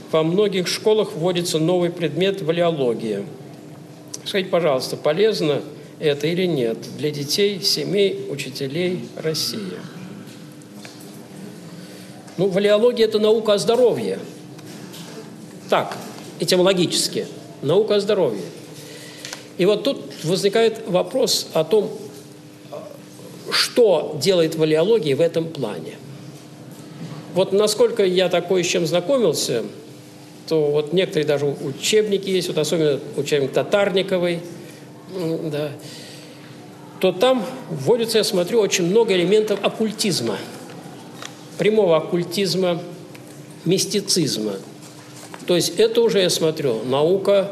во многих школах вводится новый предмет валеология. Скажите, пожалуйста, полезно это или нет для детей, семей, учителей России? Ну, валеология – это наука о здоровье. Так, этимологически. Наука о здоровье. И вот тут возникает вопрос о том, что делает валеология в этом плане. Вот насколько я такое с чем знакомился, то вот некоторые даже учебники есть, вот особенно учебник Татарниковой, да, то там вводится, я смотрю, очень много элементов оккультизма, прямого оккультизма, мистицизма. То есть это уже, я смотрю, наука,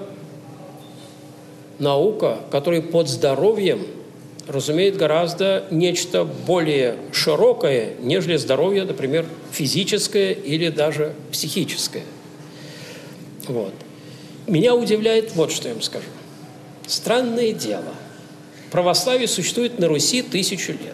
которая под здоровьем разумеет гораздо нечто более широкое, нежели здоровье, например, физическое или даже психическое. Вот. Меня удивляет вот что я вам скажу. Странное дело. Православие существует на Руси 1000 лет.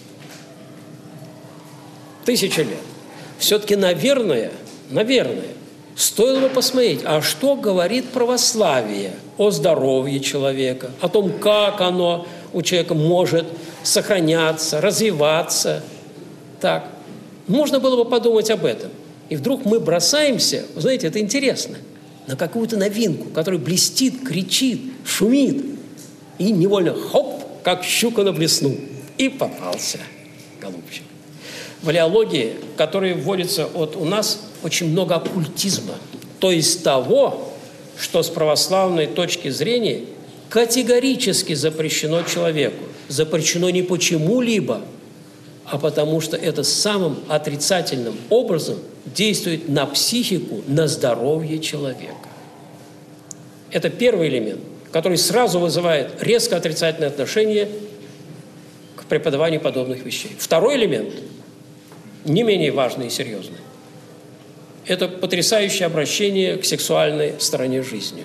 1000 лет. Все-таки, наверное, стоило бы посмотреть, а что говорит православие о здоровье человека, о том, как оно у человека может сохраняться, развиваться. Так, можно было бы подумать об этом. И вдруг мы бросаемся, вы знаете, это интересно, на какую-то новинку, которая блестит, кричит, шумит, и невольно хоп, как щука на блесну, и попался, голубчик. В валеологии, которая вводится у нас, очень много оккультизма, то есть того, что с православной точки зрения категорически запрещено человеку. Запрещено не почему-либо, а потому что это самым отрицательным образом действует на психику, на здоровье человека. Это первый элемент, который сразу вызывает резко отрицательное отношение к преподаванию подобных вещей. Второй элемент, не менее важный и серьезный, это потрясающее обращение к сексуальной стороне жизни.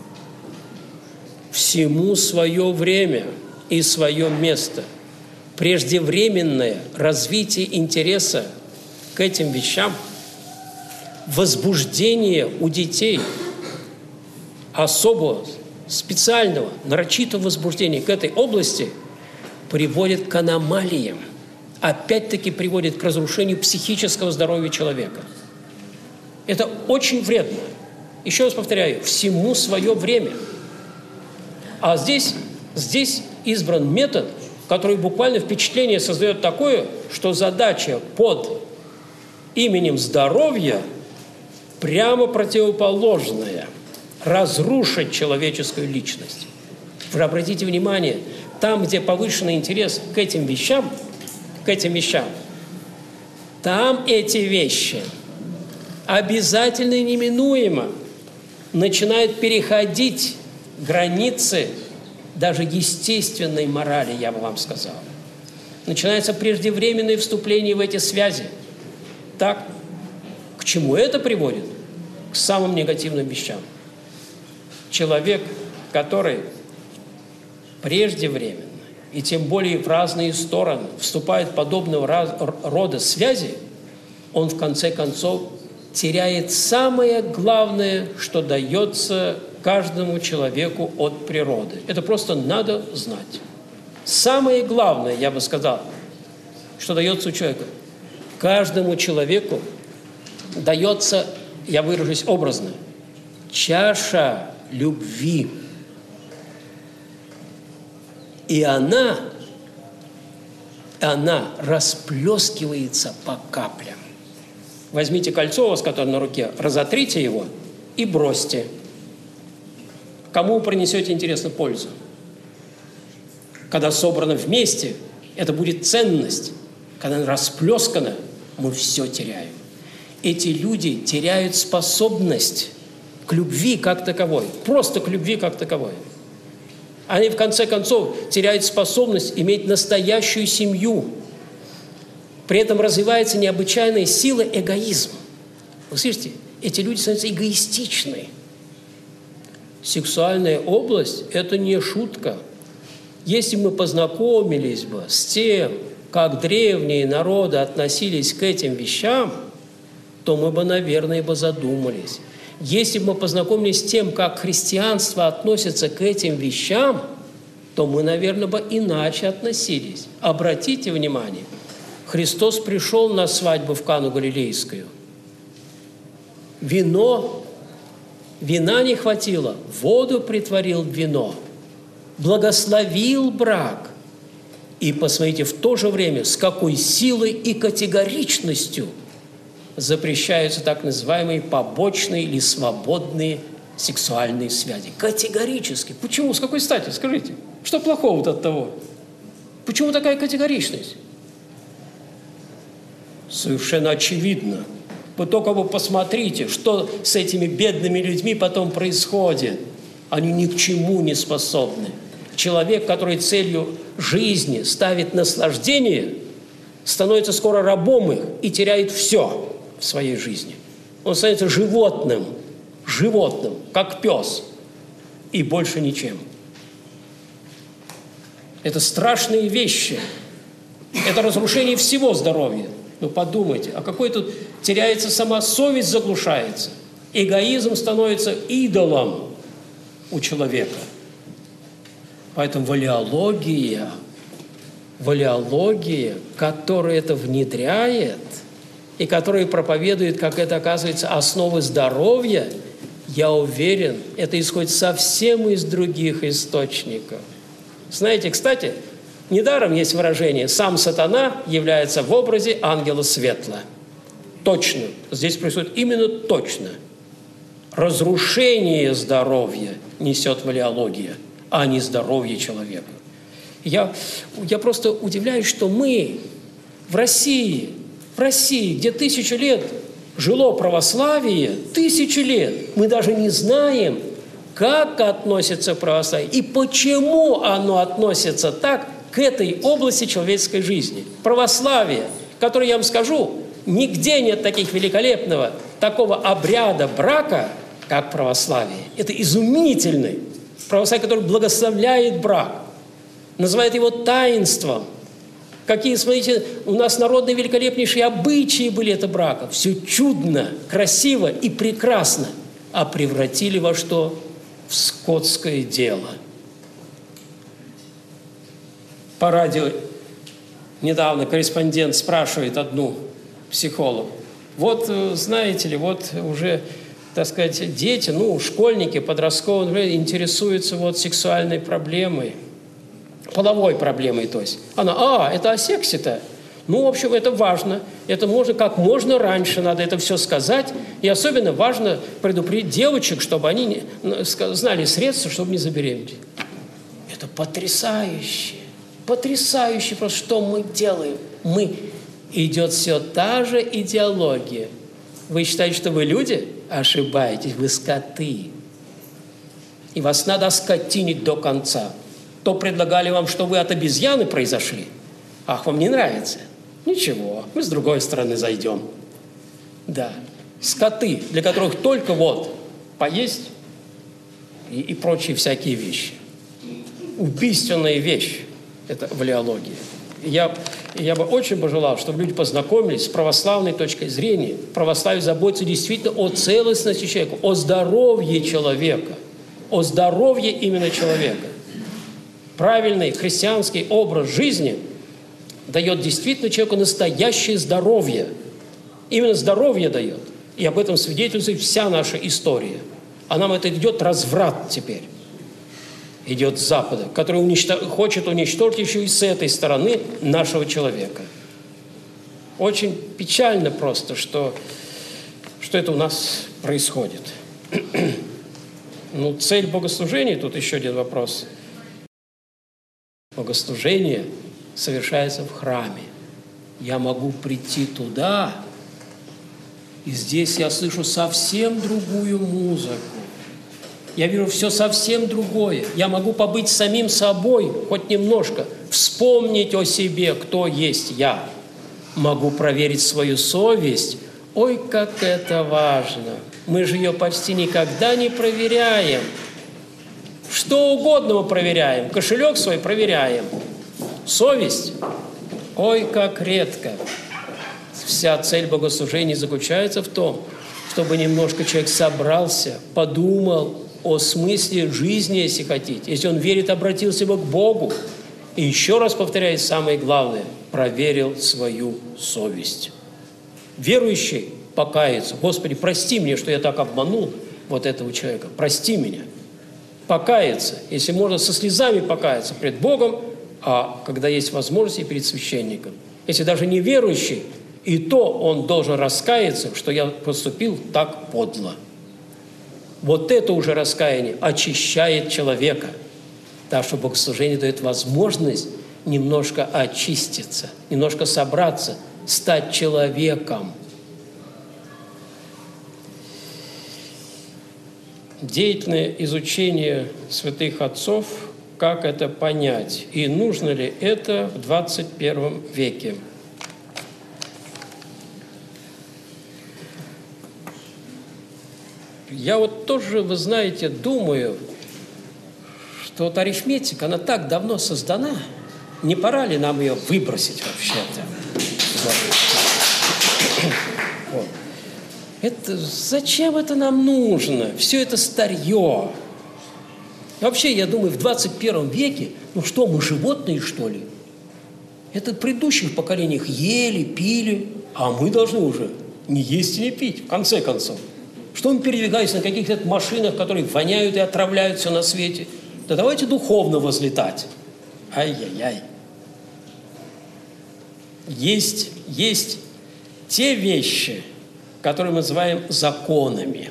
Всему свое время и свое место. Преждевременное развитие интереса к этим вещам, возбуждение у детей особого, специального, нарочитого возбуждения к этой области приводит к аномалиям, опять-таки приводит к разрушению психического здоровья человека. Это очень вредно. Еще раз повторяю, всему свое время. А здесь избран метод, который буквально впечатление создает такое, что задача под именем здоровья прямо противоположная – разрушить человеческую личность. Вы обратите внимание, там, где повышенный интерес к этим вещам, там эти вещи обязательно и неминуемо начинают переходить границы даже естественной морали, я бы вам сказал. Начинается преждевременное вступление в эти связи. Так, к чему это приводит? К самым негативным вещам. Человек, который преждевременно и тем более в разные стороны вступает в подобного рода связи, он в конце концов теряет самое главное, что дается каждому человеку от природы. Это просто надо знать. Самое главное, я бы сказал, что дается у человека. Каждому человеку дается, я выражусь образно, чаша любви. И она расплескивается по каплям. Возьмите кольцо у вас, которое на руке, разотрите его и бросьте. Кому вы принесете, интересно, пользу? Когда собрано вместе, это будет ценность. Когда она расплескана, мы все теряем. Эти люди теряют способность к любви как таковой, просто к любви как таковой. Они, в конце концов, теряют способность иметь настоящую семью. При этом развивается необычайная сила эгоизма. Вы слышите? Эти люди становятся эгоистичны. Сексуальная область – это не шутка. Если мы познакомились бы с тем, как древние народы относились к этим вещам, то мы бы, наверное, задумались. Если бы мы познакомились с тем, как христианство относится к этим вещам, то мы, наверное, бы иначе относились. Обратите внимание, Христос пришел на свадьбу в Кану Галилейскую. Вина не хватило, воду притворил в вино, благословил брак. И посмотрите, в то же время, с какой силой и категоричностью запрещаются так называемые побочные или свободные сексуальные связи. Категорически. Почему? С какой стати? Скажите. Что плохого от того? Почему такая категоричность? Совершенно очевидно. Вы только посмотрите, что с этими бедными людьми потом происходит. Они ни к чему не способны. Человек, который целью жизни ставит наслаждение, становится скоро рабом их и теряет все в своей жизни. Он становится животным, как пес, и больше ничем. Это страшные вещи. Это разрушение всего здоровья. Ну подумайте, а какой тут теряется сама совесть, заглушается. Эгоизм становится идолом у человека. Поэтому валеология, которая это внедряет и которая проповедует, как это оказывается, основы здоровья, я уверен, это исходит совсем из других источников. Знаете, кстати, недаром есть выражение «сам сатана является в образе ангела светла». Точно. Здесь происходит именно точно. Разрушение здоровья несет валеология, а не здоровье человека. Я просто удивляюсь, что мы в России, где 1000 лет жило православие, 1000 лет, мы даже не знаем, как относится православие и почему оно относится так к этой области человеческой жизни. Православие, которое, я вам скажу, нигде нет такого обряда брака, как православие. Это изумительный православие, которое благословляет брак, называет его таинством. Какие, смотрите, у нас народные великолепнейшие обычаи были это брака. Все чудно, красиво и прекрасно. А превратили во что? В скотское дело. По радио недавно корреспондент спрашивает одну психолог. Вот, знаете ли, вот уже, так сказать, дети, школьники, подростковые, интересуются вот сексуальной проблемой, половой проблемой, то есть. Она, это о сексе-то? В общем, это важно. Это можно как можно раньше надо это все сказать. И особенно важно предупредить девочек, чтобы они знали средства, чтобы не забеременеть. Это потрясающе. Потрясающе просто, что мы делаем. Идет все та же идеология. Вы считаете, что вы люди? Ошибаетесь, вы скоты. И вас надо скотинить до конца. То предлагали вам, что вы от обезьяны произошли. Ах, вам не нравится? Ничего, мы с другой стороны зайдем. Да, скоты, для которых только поесть и прочие всякие вещи. Убийственная вещь – это валеология. Я бы очень пожелал, чтобы люди познакомились с православной точкой зрения. Православие заботится действительно о целостности человека, о здоровье человека, о здоровье именно человека. Правильный христианский образ жизни дает действительно человеку настоящее здоровье. Именно здоровье дает. И об этом свидетельствует вся наша история. А нам это идет разврат теперь. Идет с Запада, который хочет уничтожить еще и с этой стороны нашего человека. Очень печально просто, что это у нас происходит. Цель богослужения, тут еще один вопрос. Богослужение совершается в храме. Я могу прийти туда, и здесь я слышу совсем другую музыку. Я вижу все совсем другое. Я могу побыть самим собой хоть немножко, вспомнить о себе, кто есть я. Могу проверить свою совесть. Ой, как это важно! Мы же ее почти никогда не проверяем. Что угодно мы проверяем. Кошелек свой проверяем. Совесть? Ой, как редко. Вся цель богослужения заключается в том, чтобы немножко человек собрался, подумал о смысле жизни, если хотите. Если он верит, обратился бы к Богу. И еще раз повторяю, самое главное, проверил свою совесть. Верующий покается. Господи, прости мне, что я так обманул вот этого человека. Прости меня. Покаяться. Если можно, со слезами покаяться пред Богом, а когда есть возможность, и перед священником. Если даже не верующий, и то он должен раскаяться, что я поступил так подло. Вот это уже раскаяние очищает человека. Так что богослужение дает возможность немножко очиститься, немножко собраться, стать человеком. Деятельное изучение святых отцов, как это понять, и нужно ли это в 21 веке. Я вот тоже, вы знаете, думаю, что вот арифметика, она так давно создана, не пора ли нам ее выбросить вообще-то? Вот. Это, зачем это нам нужно? Все это старье. И вообще, я думаю, в 21 веке, ну что, мы животные, что ли? Это в предыдущих поколениях ели, пили, а мы должны уже не есть и не пить, в конце концов. Что мы передвигаемся на каких-то машинах, которые воняют и отравляют все на свете? Да давайте духовно возлетать. Ай-яй-яй. Есть те вещи, которые мы называем законами.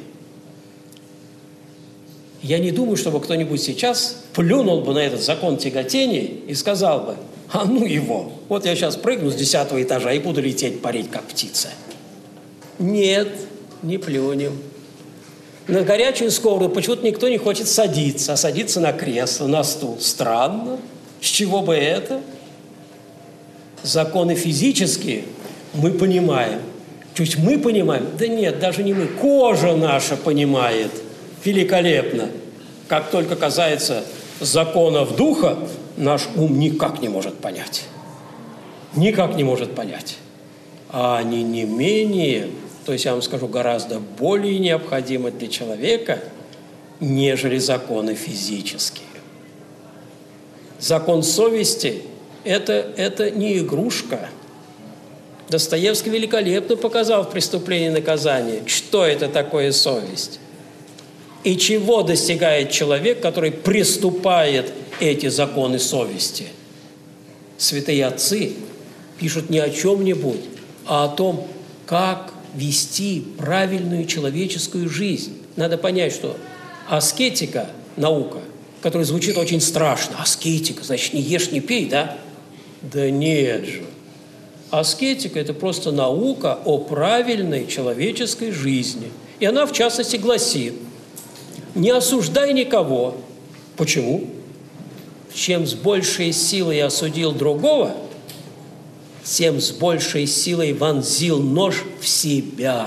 Я не думаю, чтобы кто-нибудь сейчас плюнул бы на этот закон тяготения и сказал бы: а ну его, вот я сейчас прыгну с 10-го этажа и буду лететь, парить, как птица. Нет, не плюнем. На горячую сковороду почему-то никто не хочет садиться, а садиться на кресло, на стул. Странно. С чего бы это? Законы физические мы понимаем. Чуть мы понимаем? Да нет, даже не мы. Кожа наша понимает великолепно. Как только касается законов духа, наш ум никак не может понять. Никак не может понять. А они не менее, то есть я вам скажу, гораздо более необходимы для человека, нежели законы физические. Закон совести – это не игрушка. Достоевский великолепно показал в «Преступлении и наказании», что это такое совесть. И чего достигает человек, который приступает эти законы совести. Святые отцы пишут не о чем-нибудь, а о том, как вести правильную человеческую жизнь. Надо понять, что аскетика – наука, которая звучит очень страшно. Аскетика, значит, не ешь, не пей, да? Да нет же. Аскетика – это просто наука о правильной человеческой жизни. И она, в частности, гласит: не осуждай никого. Почему? Чем с большей силой осудил другого, тем с большей силой вонзил нож в себя.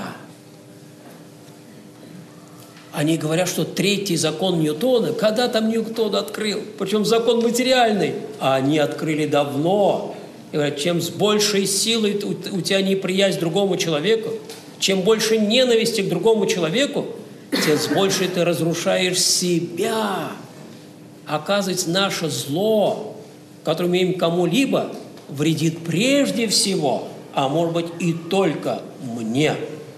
Они говорят, что третий закон Ньютона, когда там Ньютон открыл, причем закон материальный, а они открыли давно. И говорят, чем с большей силой у тебя неприязнь к другому человеку, чем больше ненависти к другому человеку, тем с большей ты разрушаешь себя. Оказывается, наше зло, которое мы имеем кому-либо, вредит прежде всего, а может быть и только мне.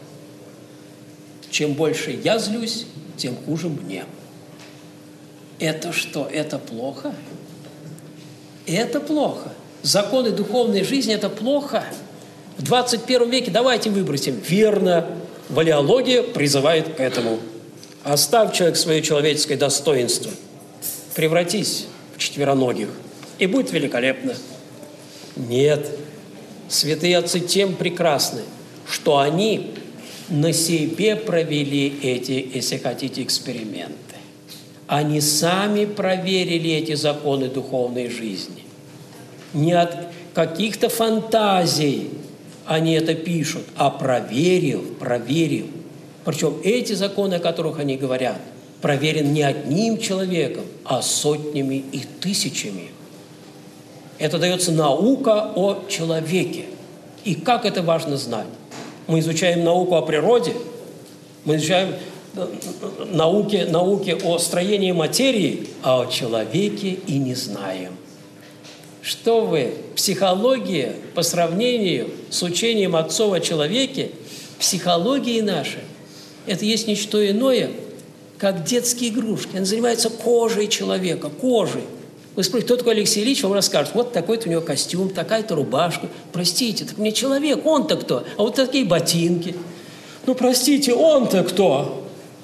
Чем больше я злюсь, тем хуже мне. Это что? Это плохо? Это плохо. Законы духовной жизни – это плохо. В 21 веке давайте выбросим. Верно, валеология призывает к этому. Оставь, человек, свое человеческое достоинство. Превратись в четвероногих, и будет великолепно. Нет. Святые отцы тем прекрасны, что они на себе провели эти, если хотите, эксперименты. Они сами проверили эти законы духовной жизни. Не от каких-то фантазий они это пишут, а проверил. Причем эти законы, о которых они говорят, проверены не одним человеком, а сотнями и тысячами. Это дается наука о человеке. И как это важно знать? Мы изучаем науку о природе, Мы изучаем науки о строении материи, а о человеке и не знаем. Что вы? Психология по сравнению с учением отцов о человеке, психологии нашей, это есть ничто иное, как детские игрушки. Она занимается кожей человека, кожей. Вы спросите, кто такой Алексей Ильич, вам расскажут, вот такой-то у него костюм, такая-то рубашка. Простите, это не человек, он-то кто? А вот такие ботинки. Ну, простите, он-то кто?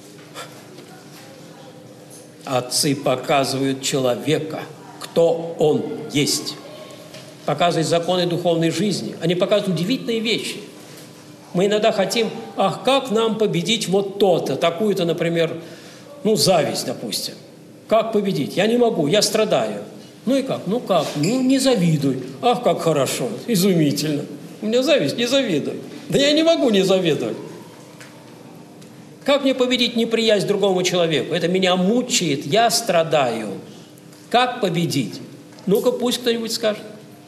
Отцы показывают человека, кто он есть. Показывают законы духовной жизни. Они показывают удивительные вещи. Мы иногда хотим, ах, как нам победить вот то-то, такую-то, например, зависть, допустим. Как победить? Я не могу, я страдаю. Ну и как? Ну как? Ну не завидуй. Ах, как хорошо, изумительно. У меня зависть, не завидуй. Да я не могу не завидовать. Как мне победить неприязнь другому человеку? Это меня мучает, я страдаю. Как победить? Ну-ка, пусть кто-нибудь скажет.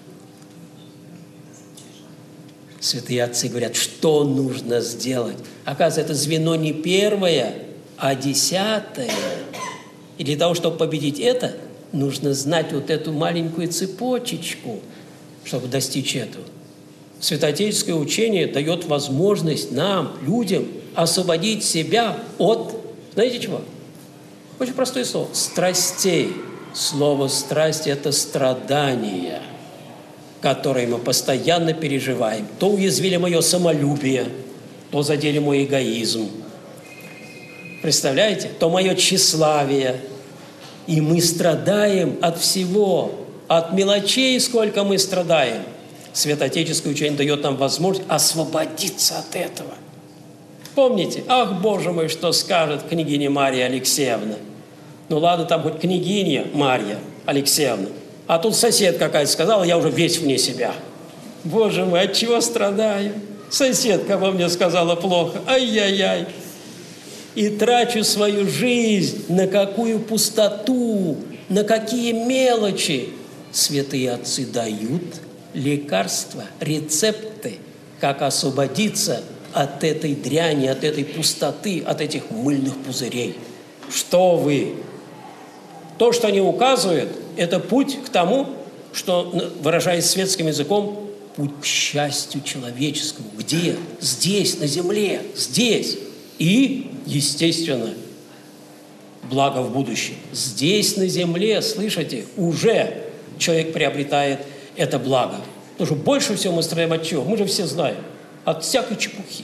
Святые отцы говорят, что нужно сделать. Оказывается, это звено не первое, а 10-е. И для того, чтобы победить это, нужно знать вот эту маленькую цепочечку, чтобы достичь этого. Святоотеческое учение дает возможность нам, людям, освободить себя от, знаете чего? Очень простое слово. Страстей. Слово «страсть» – это страдание, которое мы постоянно переживаем. То уязвили мое самолюбие, то задели мой эгоизм. Представляете? То мое тщеславие. И мы страдаем от всего, от мелочей, сколько мы страдаем. Святоотеческое учение дает нам возможность освободиться от этого. Помните, ах, Боже мой, что скажет княгиня Мария Алексеевна. Ну ладно, там хоть княгиня Мария Алексеевна. А тут сосед какая-то сказала, я уже весь вне себя. Боже мой, от чего страдаю? Соседка обо мне сказала плохо. Ай-яй-яй. И трачу свою жизнь на какую пустоту, на какие мелочи. Святые отцы дают лекарства, рецепты, как освободиться от этой дряни, от этой пустоты, от этих мыльных пузырей. Что вы? То, что они указывают, это путь к тому, что, выражаясь светским языком, путь к счастью человеческому. Где? Здесь, на земле, здесь. И, естественно, благо в будущем. Здесь, на земле, слышите, уже человек приобретает это благо. Потому что больше всего мы страдаем от чего? Мы же все знаем. От всякой чепухи.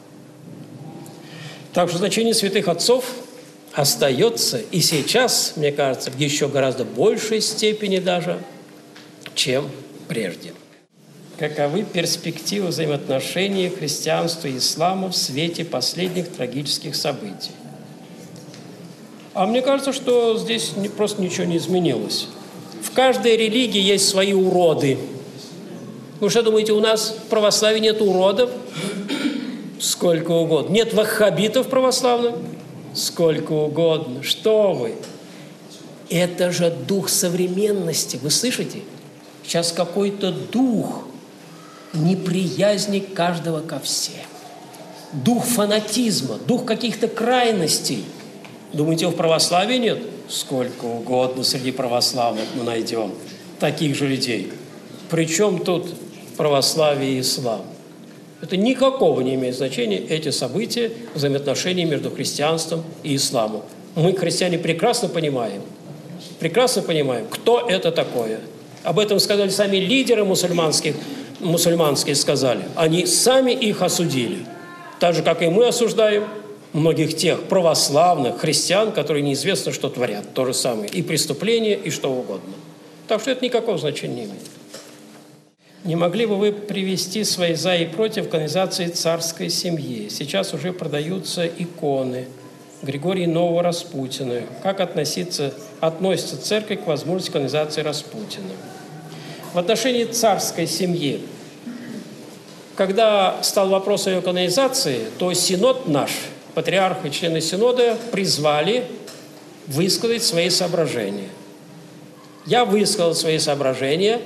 Так что значение святых отцов остается и сейчас, мне кажется, в еще гораздо большей степени даже, чем прежде. Каковы перспективы взаимоотношений христианства и ислама в свете последних трагических событий? А мне кажется, что здесь просто ничего не изменилось. В каждой религии есть свои уроды. Вы что думаете, у нас в православии нет уродов? Сколько угодно. Нет ваххабитов православных? Сколько угодно. Что вы? Это же дух современности. Вы слышите? Сейчас какой-то дух неприязни каждого ко всем. Дух фанатизма, дух каких-то крайностей. Думаете, в православии нет? Сколько угодно среди православных мы найдем таких же людей. Причем тут православие и ислам? Это никакого не имеет значения, эти события, взаимоотношения между христианством и исламом. Мы, христиане, прекрасно понимаем, кто это такое. Об этом сказали сами лидеры мусульманские сказали. Они сами их осудили. Так же, как и мы осуждаем многих тех православных христиан, которые неизвестно, что творят. То же самое. И преступления, и что угодно. Так что это никакого значения не имеет. Не могли бы вы привести свои «за» и «против» канонизации царской семьи? Сейчас уже продаются иконы Григория Нового Распутина. Как относится церковь к возможности канонизации Распутина? В отношении царской семьи, когда стал вопрос о ее канонизации, то синод наш, патриарх и члены синода призвали высказать свои соображения. Я высказал свои соображения,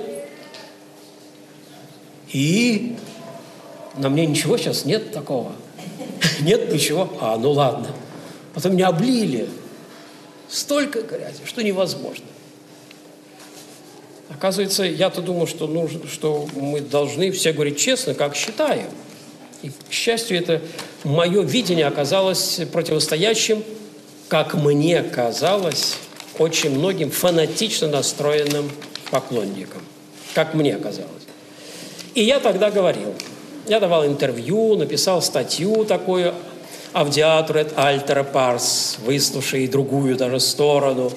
и на мне ничего сейчас нет такого. Нет ничего. Ну ладно. Потом меня облили. Столько грязи, что невозможно. Оказывается, я-то думал, что мы должны все говорить честно, как считаем. И, к счастью, это мое видение оказалось противостоящим, как мне казалось, очень многим фанатично настроенным поклонникам. Как мне казалось. И я тогда говорил. Я давал интервью, написал статью такую «Audiatur et altera pars», выслушай и другую даже сторону.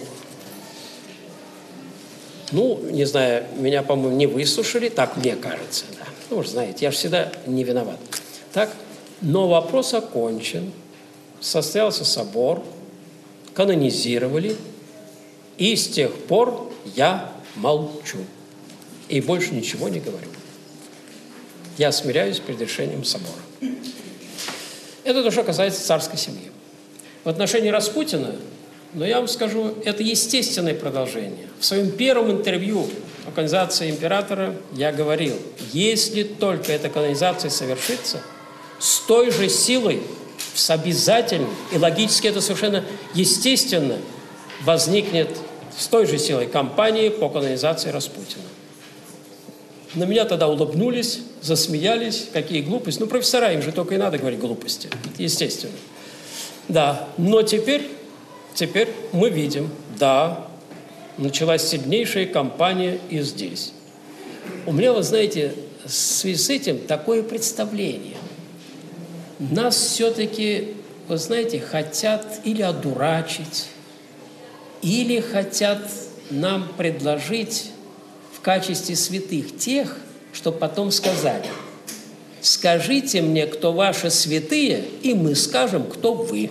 Не знаю, меня, по-моему, не выслушали, так мне кажется. Да. Вы же знаете, я же всегда не виноват. Так? Но вопрос окончен, состоялся собор, канонизировали, и с тех пор я молчу и больше ничего не говорю. Я смиряюсь перед решением собора. Это то, что касается царской семьи. В отношении Распутина, я вам скажу, это естественное продолжение. В своем первом интервью о канонизации императора я говорил, если только эта канонизация совершится, с той же силой, с обязательной, и логически это совершенно естественно, возникнет с той же силой кампания по канонизации Распутина. На меня тогда улыбнулись, засмеялись, какие глупости. Профессора, им же только и надо говорить глупости, естественно. Да, но теперь мы видим, да, началась сильнейшая кампания и здесь. У меня, вы знаете, в связи с этим такое представление. Нас все-таки, вы знаете, хотят или одурачить, или хотят нам предложить в качестве святых тех, чтобы потом сказали: скажите мне, кто ваши святые, и мы скажем, кто вы.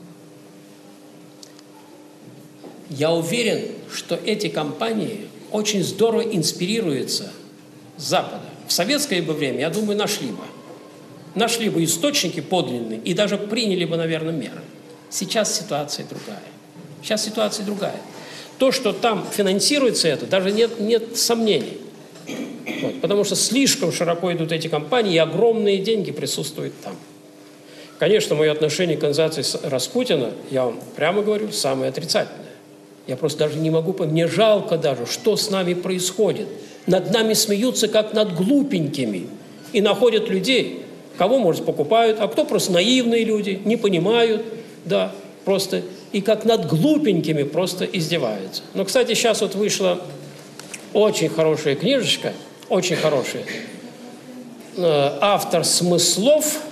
Я уверен, что эти компании очень здорово инспирируются с Запада. В советское бы время, я думаю, нашли бы источники подлинные и даже приняли бы, наверное, меры. Сейчас ситуация другая. То, что там финансируется это, даже нет сомнений. Потому что слишком широко идут эти компании, и огромные деньги присутствуют там. Конечно, мое отношение к канонизации Распутина, я вам прямо говорю, самое отрицательное. Я просто даже не могу понять, мне жалко даже, что с нами происходит. Над нами смеются, как над глупенькими, и находят людей, кого, может, покупают, а кто просто наивные люди, не понимают, да, просто, и как над глупенькими просто издеваются. Но, кстати, сейчас вот вышла очень хорошая книжечка, очень хорошая, автор смыслов,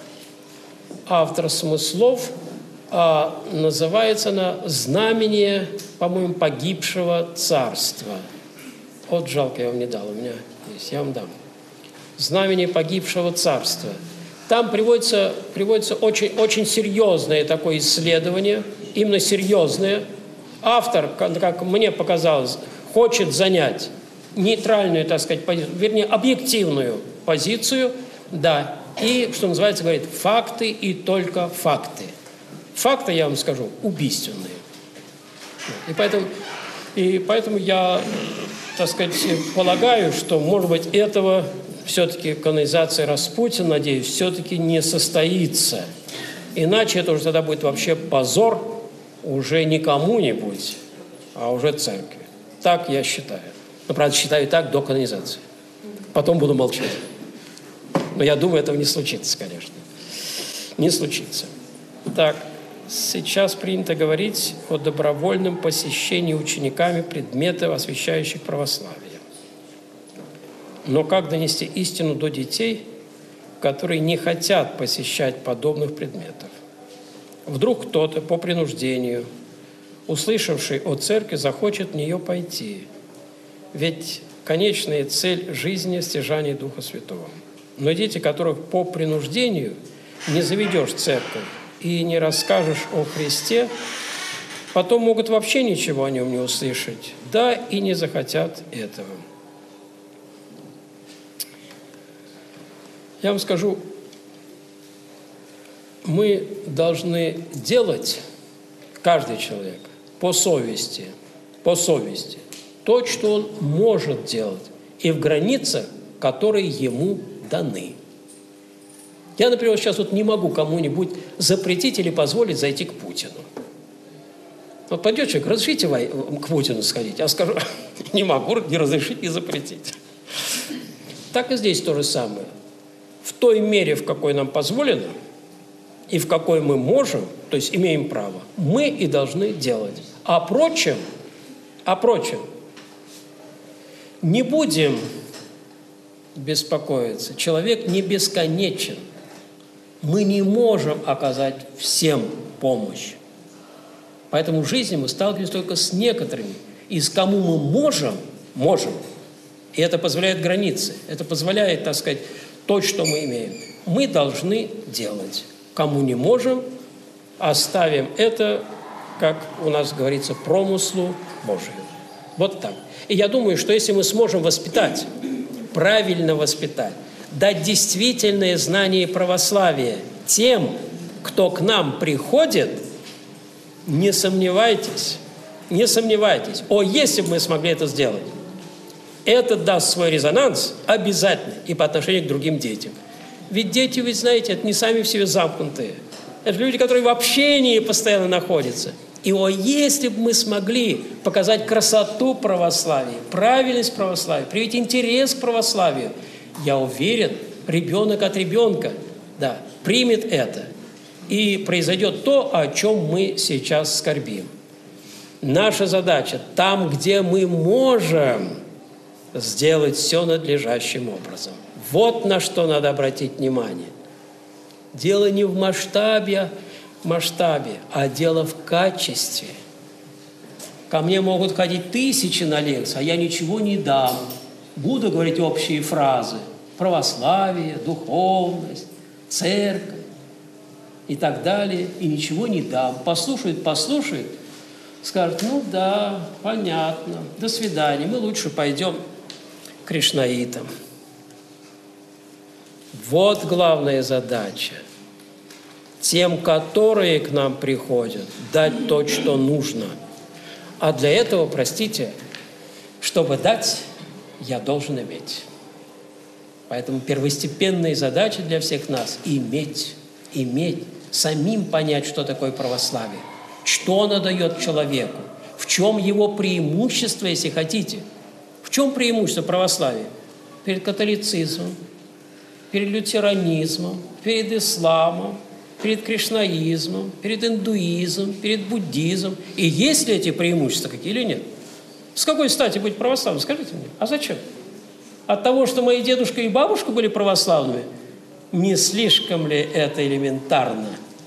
называется она «Знамение, по-моему, погибшего царства». Вот жалко, я вам не дал, у меня есть, я вам дам. «Знамение погибшего царства». Там приводится очень, очень серьезное такое исследование, именно серьезное. Автор, как мне показалось, хочет занять нейтральную, так сказать, позицию, вернее, объективную позицию, да, и, что называется, говорит, факты и только факты. Факты, я вам скажу, убийственные. И поэтому я, так сказать, полагаю, что, может быть, этого все-таки канонизация Распутина, надеюсь, все-таки не состоится. Иначе это уже тогда будет вообще позор уже не кому-нибудь, а уже церкви. Так я считаю. Правда, считаю так до канонизации. Потом буду молчать. Но я думаю, этого не случится, конечно. Не случится. Так, сейчас принято говорить о добровольном посещении учениками предметов, освящающих православие. Но как донести истину до детей, которые не хотят посещать подобных предметов? Вдруг кто-то по принуждению, услышавший о церкви, захочет в нее пойти. Ведь конечная цель жизни – стяжание Духа Святого. Но дети, которых по принуждению не заведешь в церковь и не расскажешь о Христе, потом могут вообще ничего о нем не услышать, да и не захотят этого. Я вам скажу, мы должны делать, каждый человек, по совести, то, что он может делать, и в границах, которые ему даны. Я, например, сейчас вот не могу кому-нибудь запретить или позволить зайти к Путину. Вот пойдет человек, разрешите к Путину сходить? Я скажу, не могу ни разрешить, ни запретить. Так и здесь то же самое. В той мере, в какой нам позволено, и в какой мы можем, то есть имеем право, мы и должны делать. О прочем, не будем беспокоиться. Человек не бесконечен. Мы не можем оказать всем помощь. Поэтому в жизни мы сталкиваемся только с некоторыми. И с кому мы можем. И это позволяет границы. Это позволяет, так сказать, то, что мы имеем. Мы должны делать. Кому не можем, оставим это, как у нас говорится, промыслу Божию. Вот так. И я думаю, что если мы сможем воспитать, правильно воспитать, дать действительное знание православия тем, кто к нам приходит, не сомневайтесь, если бы мы смогли это сделать, это даст свой резонанс обязательно и по отношению к другим детям. Ведь дети, вы знаете, это не сами в себе замкнутые. Это люди, которые в общении постоянно находятся. И если бы мы смогли показать красоту православия, правильность православия, привить интерес к православию, я уверен, ребенок от ребенка, примет это. И произойдет то, о чем мы сейчас скорбим. Наша задача там, где мы можем, сделать все надлежащим образом. Вот на что надо обратить внимание. Дело не в масштабе, а дело в качестве. Ко мне могут ходить 1000 на лекции, а я ничего не дам. Буду говорить общие фразы. Православие, духовность, церковь и так далее. И ничего не дам. Послушают, скажут, понятно, до свидания, мы лучше пойдем к кришнаитам. Вот главная задача. Тем, которые к нам приходят, дать то, что нужно. А для этого, простите, чтобы дать, я должен иметь. Поэтому первостепенная задача для всех нас – иметь, самим понять, что такое православие, что оно дает человеку, в чем его преимущество, если хотите. В чем преимущество православия? Перед католицизмом, перед лютеранизмом, перед исламом, перед кришнаизмом, перед индуизмом, перед буддизмом. И есть ли эти преимущества какие или нет? С какой стати быть православным? Скажите мне. А зачем? От того, что мои дедушка и бабушка были православными? Не слишком ли это элементарно?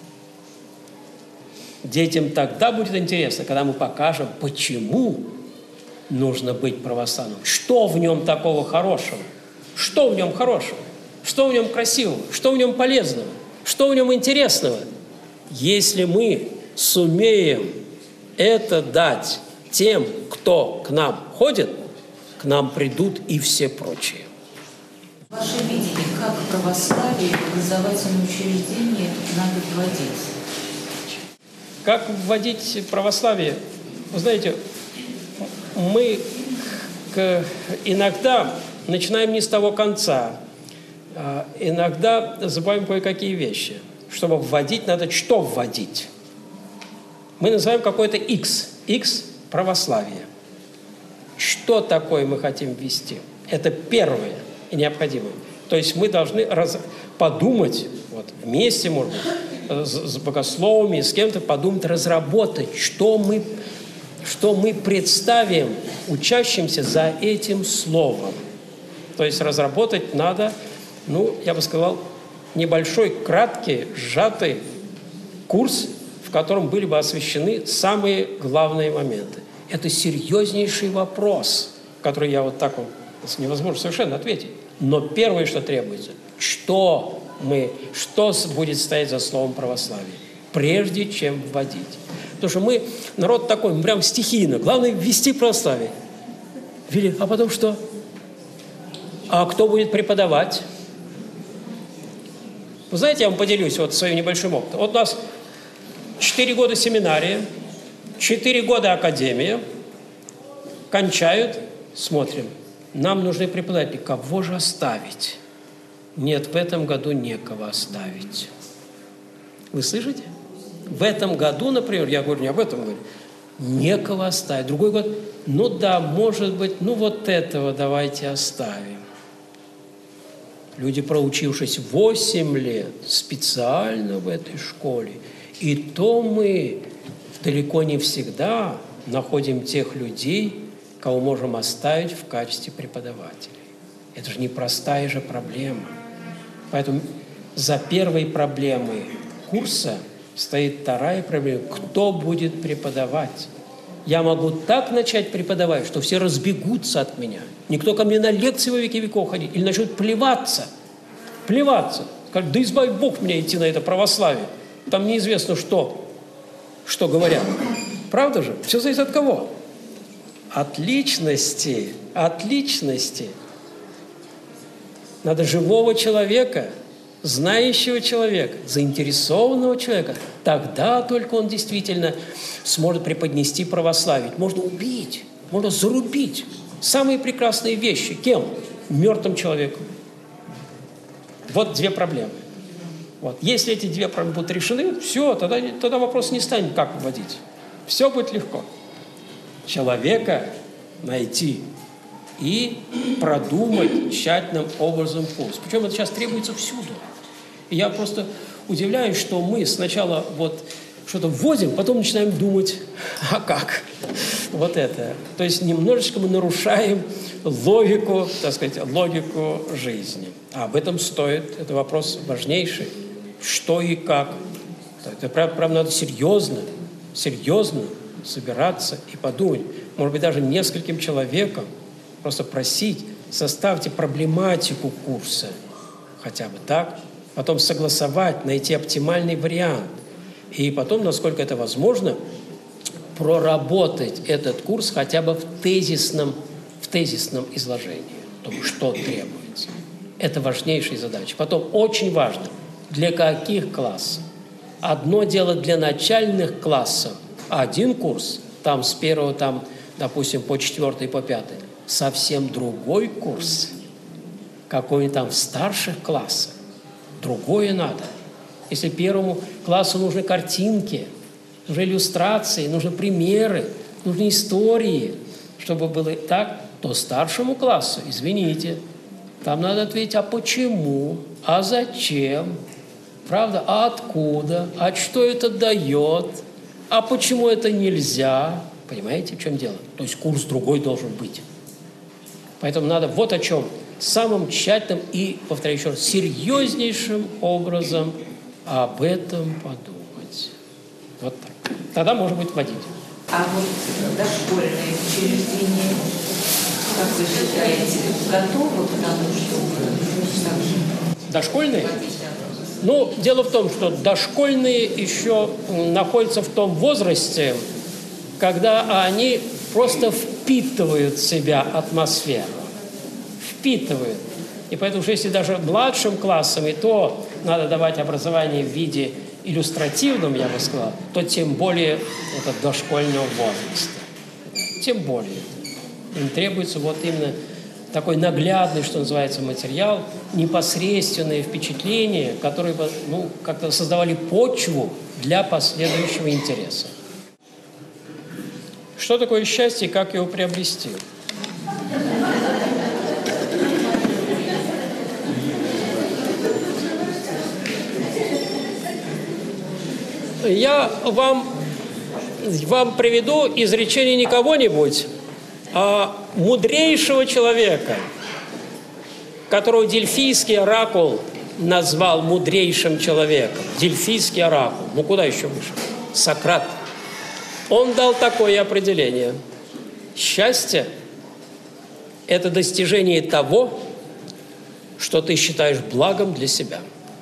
Детям тогда будет интересно, когда мы покажем, почему нужно быть православным. Что в нем такого хорошего? Что в нем хорошего? Что в нем красивого? Что в нем полезного? Что в нем интересного? Если мы сумеем это дать тем, кто к нам ходит, к нам придут и все прочие. Ваше видение, как православие в образовательные учреждения надо вводить? Как вводить православие? Вы знаете, мы иногда начинаем не с того конца, иногда забываем кое-какие вещи. Чтобы вводить, надо что вводить? Мы называем какой-то X православие. Что такое мы хотим ввести? Это первое и необходимое. То есть мы должны подумать, вместе, может быть, с богословами, с кем-то подумать, разработать, что мы представим учащимся за этим словом. То есть разработать надо, я бы сказал, небольшой, краткий, сжатый курс, в котором были бы освещены самые главные моменты. Это серьезнейший вопрос, который невозможно совершенно ответить. Но первое, что требуется, что будет стоять за словом православие, прежде чем вводить. Потому что мы, народ такой, мы прям стихийно. Главное ввести православие. Ввели, а потом что? А кто будет преподавать? Вы знаете, я вам поделюсь своим небольшим опытом. У нас 4 года семинария, 4 года академия, кончают, смотрим. Нам нужны преподаватели. Кого же оставить? Нет, в этом году некого оставить. Вы слышите? В этом году, например, я говорю не об этом, говорю, некого оставить. Другой год, ну да, может быть, ну вот этого давайте оставим. Люди, проучившись 8 лет специально в этой школе, и то мы далеко не всегда находим тех людей, кого можем оставить в качестве преподавателей. Это же непростая же проблема. Поэтому за первой проблемой курса стоит вторая проблема. Кто будет преподавать? Я могу так начать преподавать, что все разбегутся от меня. Никто ко мне на лекции во веки веков ходить. Или начнут плеваться. Плеваться. Скажут, да избавь Бог меня идти на это православие. Там неизвестно что говорят. Правда же? Все зависит от кого? От личности. От личности. Надо живого человека, знающего человека, заинтересованного человека. Тогда только он действительно сможет преподнести православие. Можно убить, можно зарубить. Самые прекрасные вещи. Кем? Мертвым человеком. Вот две проблемы. Вот. Если эти две проблемы будут решены, все, тогда вопрос не станет, как вводить. Все будет легко. Человека найти и продумать тщательным образом курс. Причем это сейчас требуется всюду. И я просто удивляюсь, что мы сначала вот что-то вводим, потом начинаем думать, а как? Вот это. То есть немножечко мы нарушаем логику, так сказать, логику жизни. А об этом стоит, это вопрос важнейший. Что и как. Это, правда, надо серьезно собираться и подумать. Может быть, даже нескольким человекам просто просить, составьте проблематику курса. Хотя бы так. Потом согласовать, найти оптимальный вариант. И потом, насколько это возможно, проработать этот курс хотя бы в тезисном изложении. О том, что требуется. Это важнейшая задача. Потом очень важно, для каких классов. Одно дело для начальных классов. Один курс, там с 1, там, допустим, по 4, по 5. Совсем другой курс. Какой-нибудь там в старших классах. Другое надо. Если первому классу нужны картинки, нужны иллюстрации, нужны примеры, нужны истории, чтобы было так, то старшему классу, извините, там надо ответить, а почему, а зачем, правда, а откуда, а что это дает, а почему это нельзя. Понимаете, в чем дело? То есть курс другой должен быть. Поэтому надо вот о чем самым тщательным и, повторяю еще раз, серьезнейшим образом об этом подумать. Вот так. Тогда можно будет вводить. А вот дошкольные учреждения, как вы считаете, готовы к тому, что дошкольные? Ну, дело в том, что дошкольные еще находятся в том возрасте, когда они просто впитывают в себя атмосферу. Впитывают. И поэтому, если даже младшим классам, и то надо давать образование в виде иллюстративном, я бы сказал, то тем более это дошкольного возраста. Тем более. Им требуется вот именно такой наглядный, что называется, материал, непосредственные впечатления, которые бы, как-то создавали почву для последующего интереса. Что такое счастье и как его приобрести? Я вам приведу изречение не кого-нибудь, а мудрейшего человека, которого Дельфийский оракул назвал мудрейшим человеком. Дельфийский оракул. Ну, куда еще выше? Сократ. Он дал такое определение. Счастье – это достижение того, что ты считаешь благом для себя.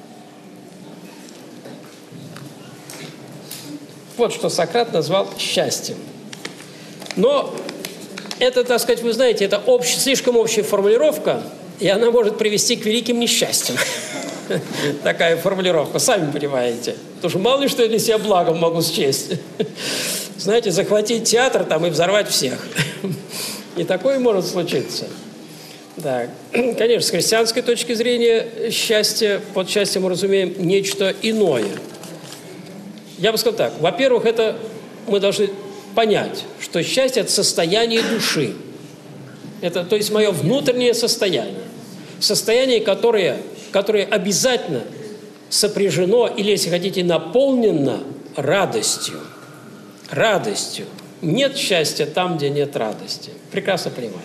Вот что Сократ назвал счастьем. Но это, так сказать, вы знаете, это слишком общая формулировка, и она может привести к великим несчастьям. Такая формулировка, сами понимаете. Потому что мало ли что я для себя благом могу счесть. Знаете, захватить театр там и взорвать всех. И такое может случиться. Да, конечно, с христианской точки зрения счастье, под счастьем мы разумеем нечто иное. Я бы сказал так. Во-первых, это мы должны понять, что счастье – это состояние души. Это, то есть, мое внутреннее состояние. Состояние, которое обязательно сопряжено, или, если хотите, наполнено радостью. Радостью. Нет счастья там, где нет радости. Прекрасно понимаете.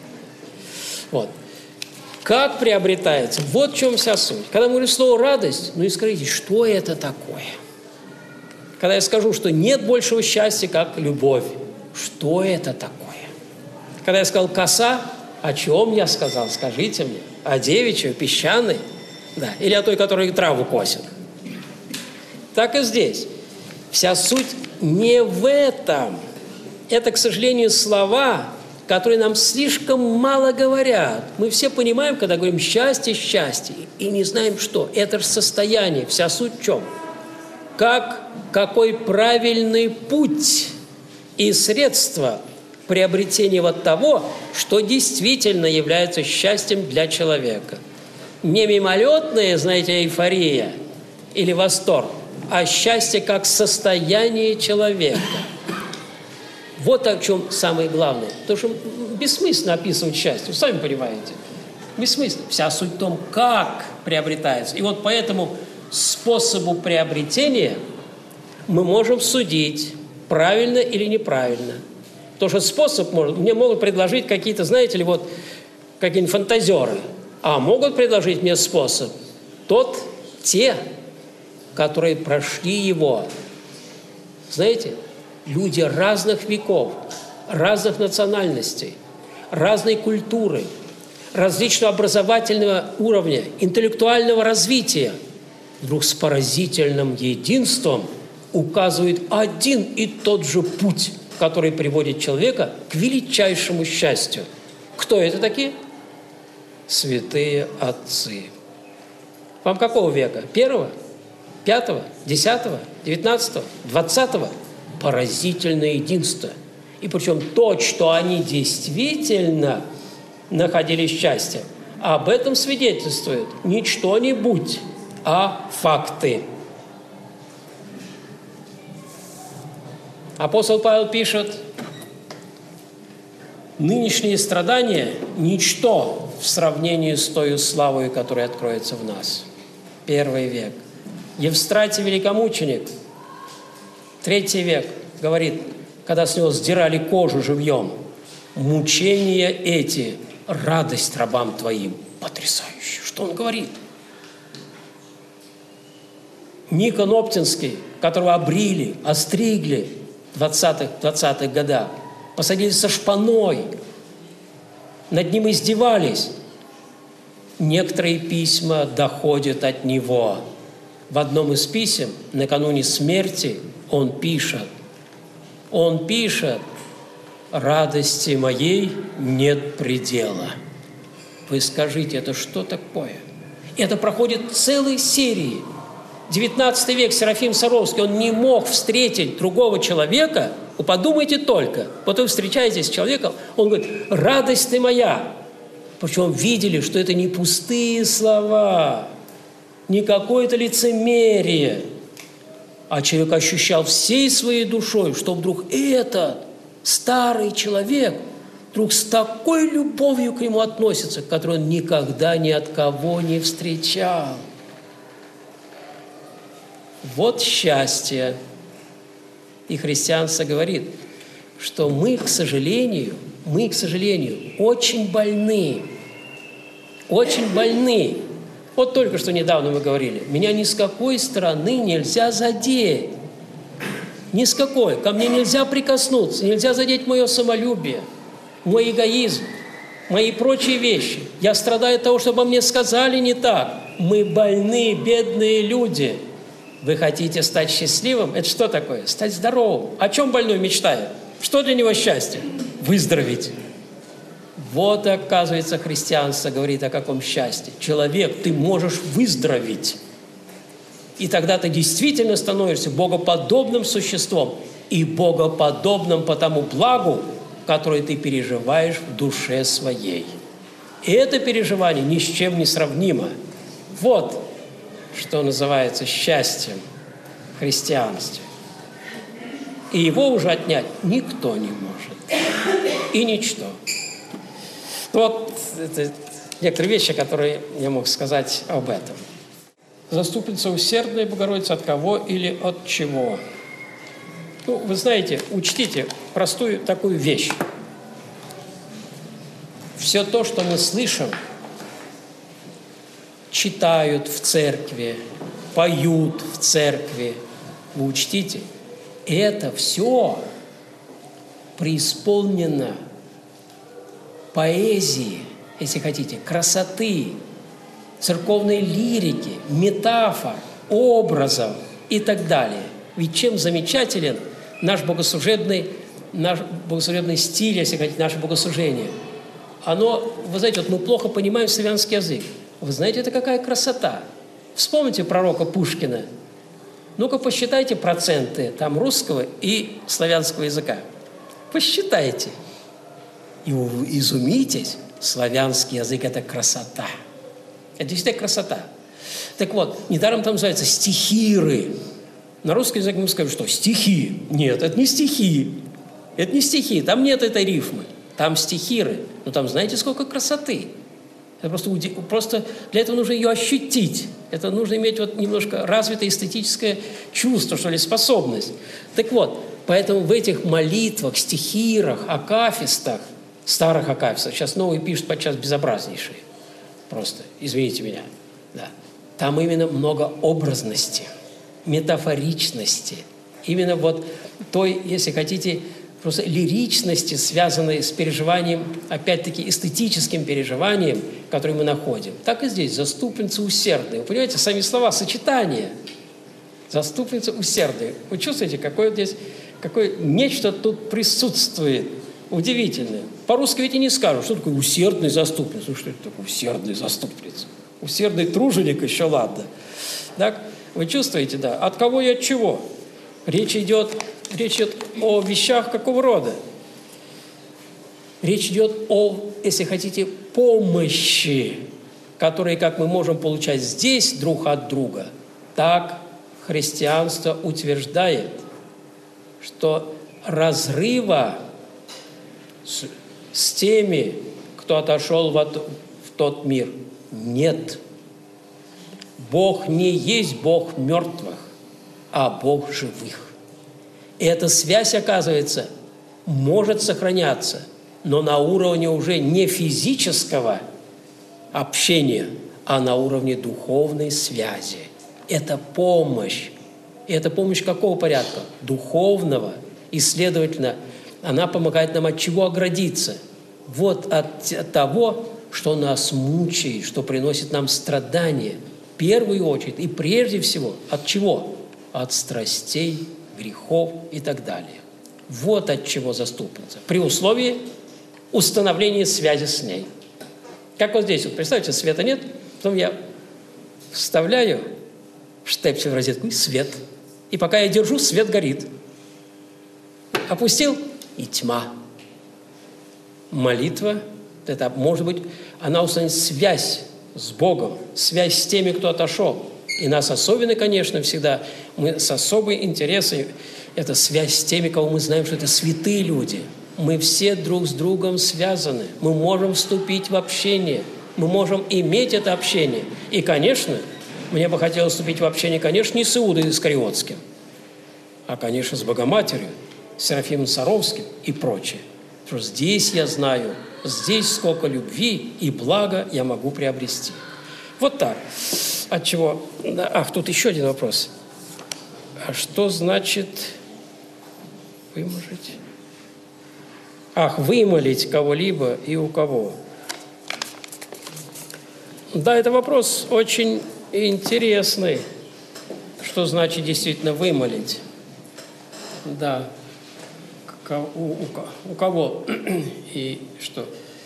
Вот. Как приобретается? Вот в чем вся суть. Когда мы говорим слово «радость», ну и скажите, что это такое? Когда я скажу, что нет большего счастья, как любовь, что это такое? Когда я сказал «коса», о чем я сказал? Скажите мне. О девичьей, песчаной? Да. Или о той, которая траву косит? Так и здесь. Вся суть не в этом. Это, к сожалению, слова, которые нам слишком мало говорят. Мы все понимаем, когда говорим «счастье», «счастье», и не знаем, что. Это же состояние. Вся суть в чем? Какой правильный путь и средство приобретения вот того, что действительно является счастьем для человека. Не мимолетная, знаете, эйфория или восторг, а счастье как состояние человека. Вот о чем самое главное. Потому что бессмысленно описывать счастье, вы сами понимаете. Бессмысленно. Вся суть в том, как приобретается. И вот по этому способу приобретения мы можем судить, правильно или неправильно. Потому что способ мне могут предложить какие-то, знаете ли, вот какие-нибудь фантазеры, а могут предложить мне способ те, которые прошли его. Знаете, люди разных веков, разных национальностей, разной культуры, различного образовательного уровня, интеллектуального развития вдруг с поразительным единством указывают один и тот же путь, который приводит человека к величайшему счастью. Кто это такие? Святые отцы. Вам какого века? 1-го? 5-го? 10-го? 19-го? 20-го? Поразительное единство. И причем то, что они действительно находили счастье, об этом свидетельствует не что-нибудь, а факты. Апостол Павел пишет: «Нынешние страдания – ничто в сравнении с той славой, которая откроется в нас». 1 век. Евстратий Великомученик, 3 век, говорит, когда с него сдирали кожу живьем: «Мучения эти – радость рабам твоим». Потрясающе! Что он говорит? Никон Оптинский, которого обрили, остригли в 20-х годах, посадили со шпаной, над ним издевались. Некоторые письма доходят от него. В одном из писем, накануне смерти, он пишет: «Радости моей нет предела». Вы скажите, это что такое? Это проходит целой серии. 19 век Серафим Саровский, он не мог встретить другого человека. Вы подумайте только. Вот вы встречаетесь с человеком, он говорит: «Радость ты моя». Причем видели, что это не пустые слова, не какое-то лицемерие, а человек ощущал всей своей душой, что вдруг этот старый человек вдруг с такой любовью к нему относится, которую он никогда ни от кого не встречал. Вот счастье. И христианство говорит, что мы, к сожалению, очень больны. Очень больны. Вот только что недавно мы говорили, меня ни с какой стороны нельзя задеть. Ни с какой. Ко мне нельзя прикоснуться, нельзя задеть мое самолюбие, мой эгоизм, мои прочие вещи. Я страдаю от того, что обо мне сказали не так. Мы больны, бедные люди. Вы хотите стать счастливым? Это что такое? Стать здоровым. О чем больной мечтает? Что для него счастье? Выздороветь. Вот, оказывается, христианство говорит о каком счастье. Человек, ты можешь выздороветь. И тогда ты действительно становишься богоподобным существом и богоподобным по тому благу, которое ты переживаешь в душе своей. И это переживание ни с чем не сравнимо. Вот что называется счастьем в христианстве. И его уже отнять никто не может. И ничто. Вот это некоторые вещи, которые я мог сказать об этом. Заступница усердная Богородица от кого или от чего? Ну, вы знаете, учтите простую такую вещь. Все то, что мы слышим, читают в церкви, поют в церкви, вы учтите, это все преисполнено поэзии, если хотите, красоты, церковной лирики, метафор, образов и так далее. Ведь чем замечателен наш богослужебный стиль, если хотите, наше богослужение. Оно, вы знаете, вот мы плохо понимаем славянский язык. Вы знаете, это какая красота. Вспомните пророка Пушкина. Ну-ка посчитайте проценты там русского и славянского языка. Посчитайте. И вы изумитесь, славянский язык – это красота. Это действительно красота. Так вот, недаром там называется стихиры. На русский язык мы скажем, что стихи. Нет, это не стихи. Это не стихи, там нет этой рифмы. Там стихиры. Но там знаете, сколько красоты. Это просто для этого нужно ее ощутить. Это нужно иметь вот немножко развитое эстетическое чувство, что ли, способность. Так вот, поэтому в этих молитвах, стихирах, акафистах, старых акафистах, сейчас новые пишут подчас безобразнейшие, просто, извините меня, да. Там именно много образности, метафоричности, именно вот той, если хотите, просто лиричности, связанной с переживанием, опять-таки, эстетическим переживанием, которое мы находим. Так и здесь, заступница усердная. Вы понимаете, сами слова, сочетание. Заступница усердная. Вы чувствуете, какое нечто тут присутствует удивительное. По-русски ведь и не скажут, что такое усердный заступница. Ну, что это такое усердный заступница? Усердный труженик еще ладно. Так? Вы чувствуете, да? От кого и от чего? Речь идет о вещах какого рода? Речь идет о, если хотите, помощи, которые, как мы можем получать здесь друг от друга, так христианство утверждает, что разрыва с теми, кто отошел в тот мир, нет. Бог не есть Бог мертвых, а Бог живых. И эта связь, оказывается, может сохраняться, но на уровне уже не физического общения, а на уровне духовной связи. Это помощь. И это помощь какого порядка? Духовного. И, следовательно, она помогает нам от чего оградиться? Вот от того, что нас мучает, что приносит нам страдания. В первую очередь и прежде всего от чего? От страстей, грехов и так далее. Вот от чего заступница. При условии установления связи с ней. Как вот здесь, вот представьте, света нет, потом я вставляю штепсель в розетку и свет. И пока я держу, свет горит. Опустил – и тьма. Молитва, это может быть, она установит связь с Богом, связь с теми, кто отошел. И нас особенно, конечно, всегда, мы с особой интересом, это связь с теми, кого мы знаем, что это святые люди. Мы все друг с другом связаны. Мы можем вступить в общение. Мы можем иметь это общение. И, конечно, мне бы хотелось вступить в общение, конечно, не с Иудой Искариотским, а, конечно, с Богоматерью, с Серафимом Саровским и прочее. Потому что здесь я знаю, здесь сколько любви и блага я могу приобрести. Вот так. От чего? Ах, тут еще один вопрос. А что значит выможить? Ах, вымолить кого-либо и у кого? Да, это вопрос очень интересный. Что значит действительно вымолить? Да. У кого и что?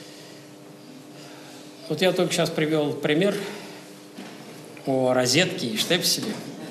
Вот я только сейчас привел пример о розетке и штепселе.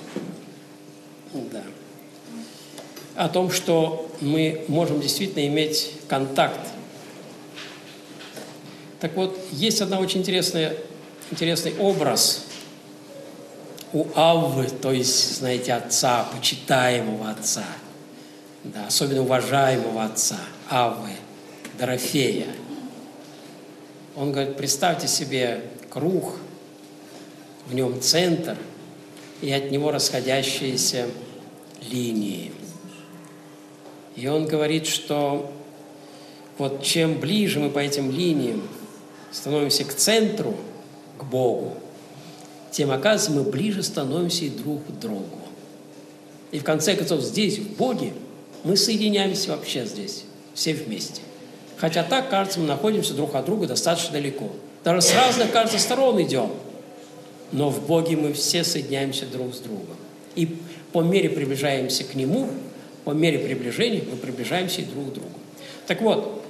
Да. О том, что мы можем действительно иметь контакт Так вот, есть один очень интересный образ у Аввы, то есть, знаете, отца, почитаемого отца, да, особенно уважаемого отца, Аввы, Дорофея. Он говорит, представьте себе круг, в нем центр, и от него расходящиеся линии. И он говорит, что вот чем ближе мы по этим линиям становимся к центру, к Богу, тем, оказывается, мы ближе становимся и друг к другу. И в конце концов, здесь, в Боге, мы соединяемся вообще здесь, все вместе. Хотя так, кажется, мы находимся друг от друга достаточно далеко. Даже с разных, кажется, сторон идем. Но в Боге мы все соединяемся друг с другом. И по мере приближаемся к Нему, по мере приближения мы приближаемся и друг к другу. Так вот,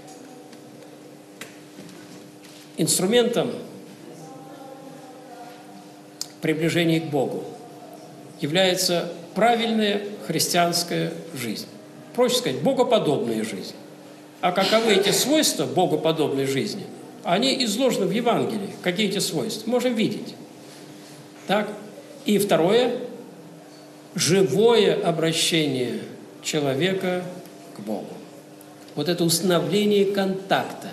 инструментом приближения к Богу является правильная христианская жизнь. Проще сказать, богоподобная жизнь. А каковы эти свойства богоподобной жизни? Они изложены в Евангелии. Какие эти свойства? Можем видеть. Так? И второе – живое обращение человека к Богу. Вот это установление контакта.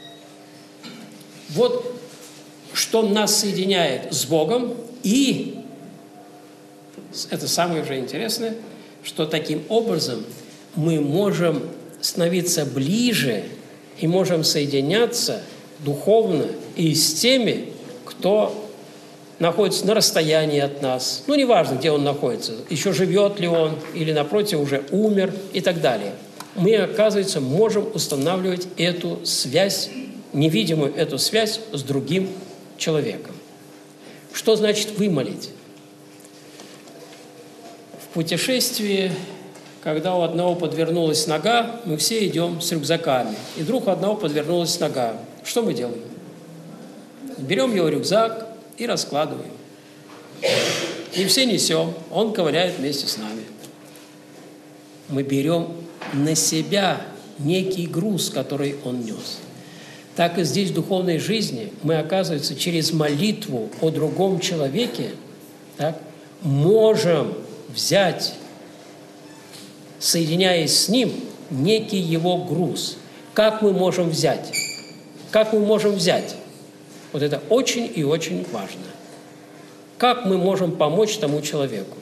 Вот что нас соединяет с Богом, и это самое же интересное, что таким образом мы можем становиться ближе и можем соединяться духовно и с теми, кто находится на расстоянии от нас. Ну, неважно, где он находится, еще живет ли он, или, напротив, уже умер и так далее. Мы, оказывается, можем устанавливать эту связь, невидимую эту связь с другим человеком. Что значит вымолить? В путешествии, когда у одного подвернулась нога, мы все идем с рюкзаками. И вдруг у одного подвернулась нога. Что мы делаем? Берем его рюкзак и раскладываем. И все несем. Он ковыляет вместе с нами. Мы берем на себя некий груз, который он нес. Так и здесь в духовной жизни мы, оказывается, через молитву о другом человеке, так, можем взять, соединяясь с ним, некий его груз. Как мы можем взять? Как мы можем взять? Вот это очень и очень важно. Как мы можем помочь тому человеку?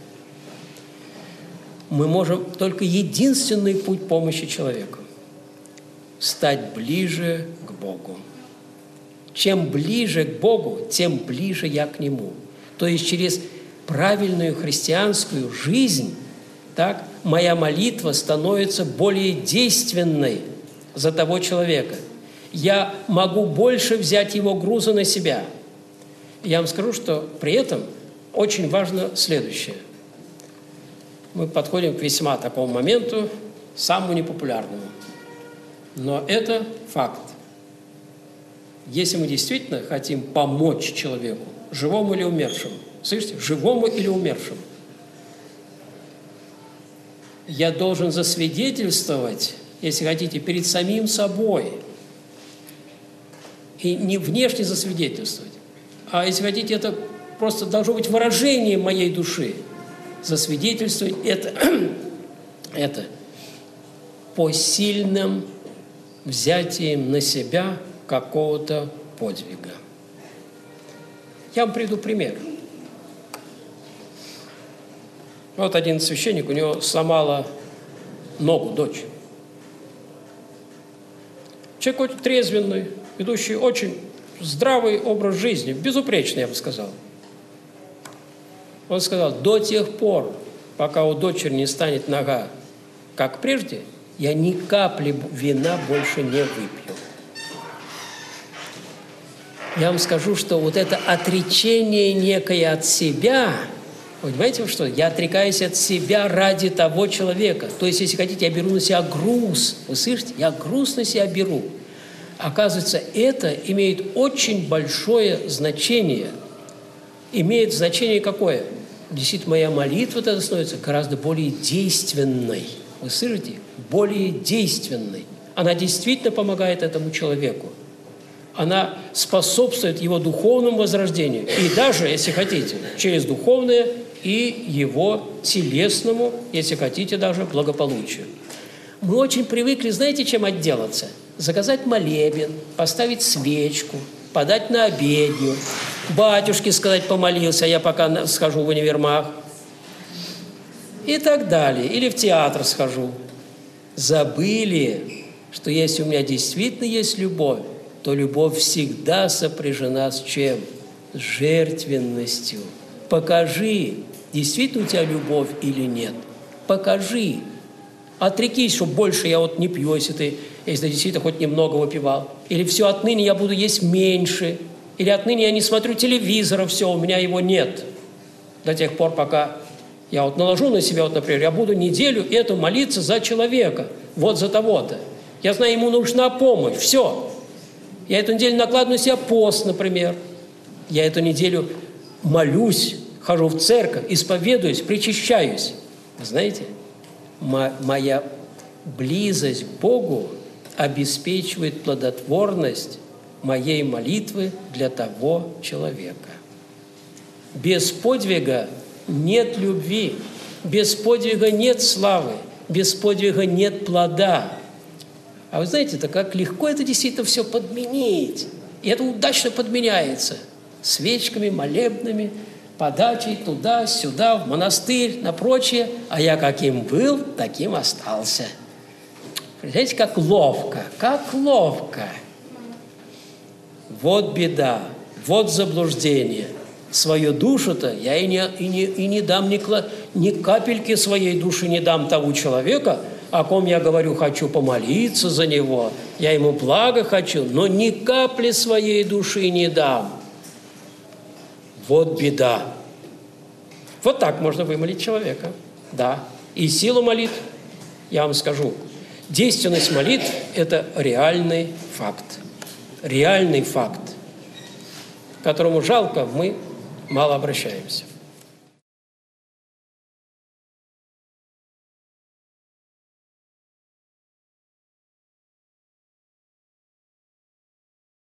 Мы можем только единственный путь помощи человеку – стать ближе к Богу. Чем ближе к Богу, тем ближе я к Нему. То есть через правильную христианскую жизнь, так, моя молитва становится более действенной за того человека. Я могу больше взять его груза на себя. Я вам скажу, что при этом очень важно следующее. Мы подходим к весьма такому моменту, самому непопулярному. Но это факт. Если мы действительно хотим помочь человеку, живому или умершему, слышите, живому или умершему, я должен засвидетельствовать, если хотите, перед самим собой. И не внешне засвидетельствовать, а если хотите, это просто должно быть выражение моей души. Засвидетельствовать это по сильным взятием на себя какого-то подвига. Я вам приведу пример. Вот один священник, у него сломала ногу дочь. Человек очень трезвенный, ведущий очень здравый образ жизни, безупречный, я бы сказал. Он сказал, до тех пор, пока у дочери не станет нога, как прежде, я ни капли вина больше не выпью. Я вам скажу, что вот это отречение некое от себя, понимаете, что я отрекаюсь от себя ради того человека. То есть, если хотите, я беру на себя груз. Вы слышите? Я груз на себя беру. Оказывается, это имеет очень большое значение. Имеет значение какое? Действительно, моя молитва тогда становится гораздо более действенной. Вы слышите? Более действенной. Она действительно помогает этому человеку. она способствует его духовному возрождению. И даже, если хотите, через духовное и его телесному, если хотите, даже благополучию. Мы очень привыкли, знаете, чем отделаться? Заказать молебен, поставить свечку, подать на обедню, батюшке сказать помолился, а я пока схожу в универмаг. И так далее. Или в театр схожу. Забыли, что если у меня действительно есть любовь, то любовь всегда сопряжена с чем? С жертвенностью. Покажи, действительно у тебя любовь или нет. Покажи. Отрекись, что больше я вот не пью, если ты действительно хоть немного выпивал. Или все, отныне я буду есть меньше. Или отныне я не смотрю телевизора, все, у меня его нет. До тех пор, пока я вот наложу на себя, вот, например, я буду неделю эту молиться за человека, вот за того-то. Я знаю, ему нужна помощь, все. Я эту неделю накладываю на себя пост, например. Я эту неделю молюсь, хожу в церковь, исповедуюсь, причащаюсь. Знаете, моя близость к Богу обеспечивает плодотворность моей молитвы для того человека. Без подвига нет любви, без подвига нет славы, без подвига нет плода. А вы знаете, как легко это действительно все подменить. И это удачно подменяется свечками, молебными, подачей туда-сюда, в монастырь, на прочее. А я каким был, таким остался. Представляете, как ловко, как ловко. Вот беда, вот заблуждение. Свою душу-то я и не дам ни капельки своей души не дам тому человека, о ком я говорю, хочу помолиться за него, я ему благо хочу, но ни капли своей души не дам. Вот беда. Вот так можно вымолить человека. Да. И силу молитв, я вам скажу, действенность молитв – это реальный факт. Реальный факт, к которому жалко мы мало обращаемся.